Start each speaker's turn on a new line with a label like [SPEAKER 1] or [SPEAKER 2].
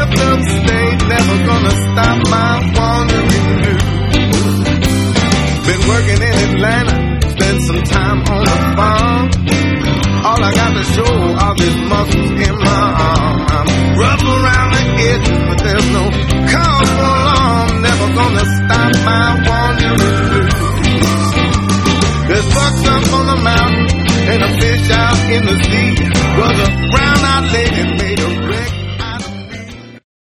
[SPEAKER 1] left upstate, never gonna stop my wandering blues. Been working in Atlanta, spent some time on the farm. All I got to show are these muscles in my arm. I'm rough around the